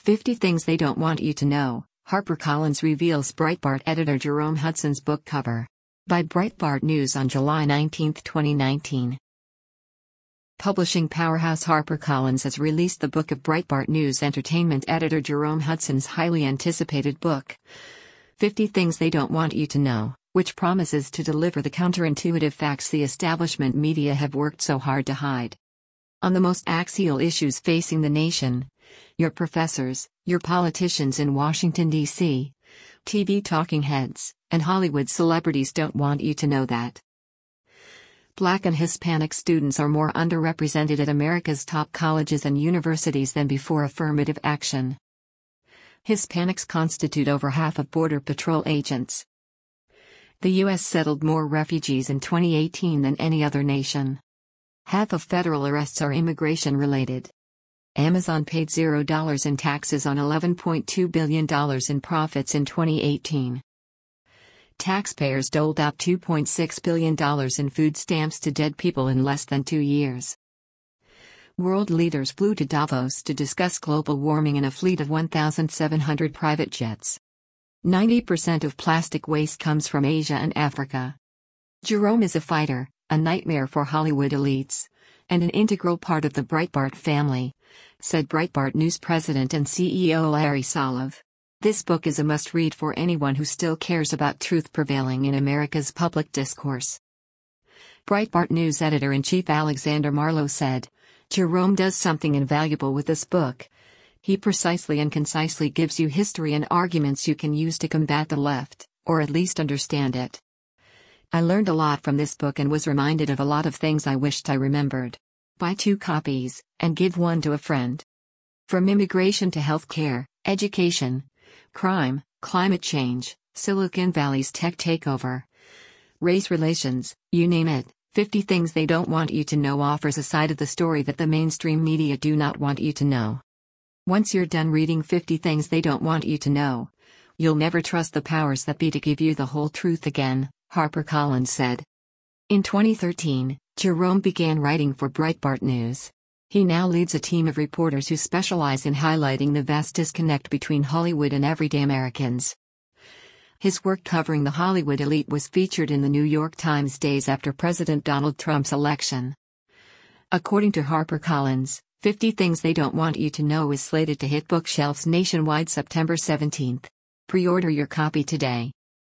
50 Things They Don't Want You to Know, HarperCollins reveals Breitbart editor Jerome Hudson's book cover. By Breitbart News on July 19, 2019. Publishing powerhouse HarperCollins has released the book of Breitbart News entertainment editor Jerome Hudson's highly anticipated book, 50 Things They Don't Want You to Know, which promises to deliver the counterintuitive facts the establishment media have worked so hard to hide. On the most axial issues facing the nation, your professors, your politicians in Washington, D.C., TV talking heads, and Hollywood celebrities don't want you to know that. Black and Hispanic students are more underrepresented at America's top colleges and universities than before affirmative action. Hispanics constitute over half of Border Patrol agents. The U.S. settled more refugees in 2018 than any other nation. Half of federal arrests are immigration-related. Amazon paid $0 in taxes on $11.2 billion in profits in 2018. Taxpayers doled out $2.6 billion in food stamps to dead people in less than 2 years. World leaders flew to Davos to discuss global warming in a fleet of 1,700 private jets. 90% of plastic waste comes from Asia and Africa. Jerome is a fighter, a nightmare for Hollywood elites, and an integral part of the Breitbart family, said Breitbart News president and CEO Larry Solov. This book is a must-read for anyone who still cares about truth prevailing in America's public discourse. Breitbart News editor-in-chief Alexander Marlow said, Jerome does something invaluable with this book. He precisely and concisely gives you history and arguments you can use to combat the left, or at least understand it. I learned a lot from this book and was reminded of a lot of things I wished I remembered. Buy 2 copies, and give one to a friend. From immigration to healthcare, education, crime, climate change, Silicon Valley's tech takeover, race relations, you name it, 50 Things They Don't Want You to Know offers a side of the story that the mainstream media do not want you to know. Once you're done reading 50 Things They Don't Want You to Know, you'll never trust the powers that be to give you the whole truth again, HarperCollins said. In 2013, Jerome began writing for Breitbart News. He now leads a team of reporters who specialize in highlighting the vast disconnect between Hollywood and everyday Americans. His work covering the Hollywood elite was featured in the New York Times days after President Donald Trump's election. According to HarperCollins, 50 Things They Don't Want You to Know is slated to hit bookshelves nationwide September 17. Pre-order your copy today.